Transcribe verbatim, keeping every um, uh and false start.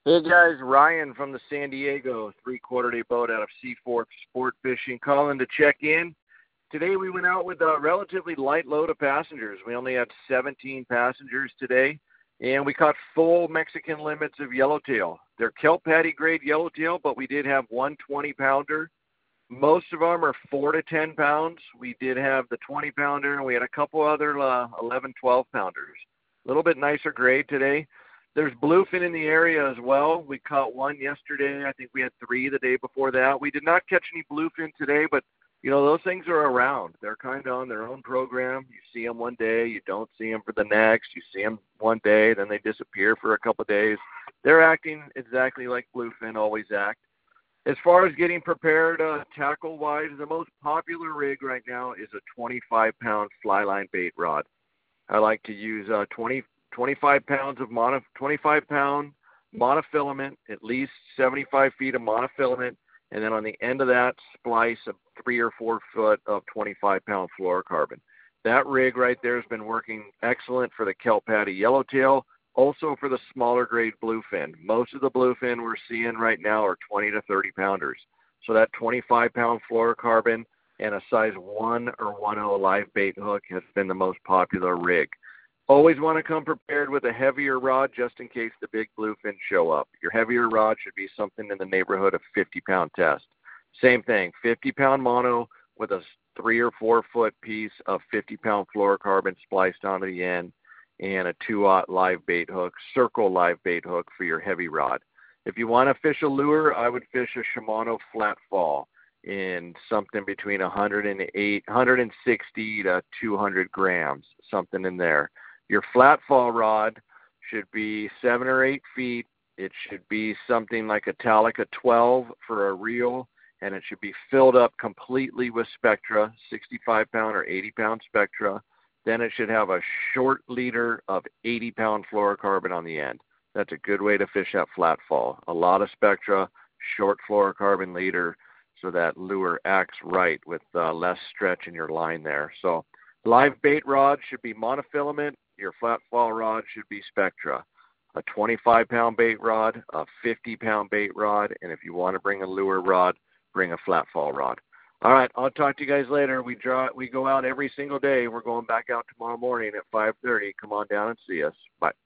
Hey guys, Ryan from the San Diego three-quarter day boat out of Seaforth Sport Fishing calling to check in. Today we went out with a relatively light load of passengers. We only had seventeen passengers today, and we caught full Mexican limits of yellowtail. They're kelp patty grade yellowtail, but we did have one twenty-pounder. Most of them are four to ten pounds. We did have the twenty-pounder, and we had a couple other uh, eleven, twelve-pounders. A little bit nicer grade today. There's bluefin in the area as well. We caught one yesterday. I think we had three the day before that. We did not catch any bluefin today, but, you know, those things are around. They're kind of on their own program. You see them one day, you don't see them for the next. You see them one day, then they disappear for a couple of days. They're acting exactly like bluefin always act. As far as getting prepared uh, tackle-wise, the most popular rig right now is a twenty-five pound fly line bait rod. I like to use uh, twenty twenty-five pounds of mono, twenty-five pound monofilament, at least seventy-five feet of monofilament, and then on the end of that, splice a three or four foot of twenty-five pound fluorocarbon. That rig right there has been working excellent for the kelp patty yellowtail, also for the smaller grade bluefin. Most of the bluefin we're seeing right now are twenty to thirty pounders. So that twenty-five pound fluorocarbon and a size one or one oh live bait hook has been the most popular rig. Always want to come prepared with a heavier rod just in case the big bluefin show up. Your heavier rod should be something in the neighborhood of fifty pound test. Same thing, fifty pound mono with a three or four foot piece of fifty pound fluorocarbon spliced onto the end and a two aught live bait hook, circle live bait hook for your heavy rod. If you want to fish a lure, I would fish a Shimano flat fall in something between one hundred eight, one hundred sixty to two hundred grams, something in there. Your flat fall rod should be seven or eight feet. It should be something like a Talica twelve for a reel, and it should be filled up completely with Spectra, sixty-five pound or eighty pound Spectra. Then it should have a short leader of eighty pound fluorocarbon on the end. That's a good way to fish that flat fall. A lot of Spectra, short fluorocarbon leader, so that lure acts right with uh, less stretch in your line there. So live bait rod should be monofilament. Your flat fall rod should be Spectra. A twenty-five pound bait rod, a fifty pound bait rod, and if you want to bring a lure rod, bring a flat fall rod. All right, I'll talk to you guys later. We draw, we go out every single day. We're going back out tomorrow morning at five thirty. Come on down and see us. Bye.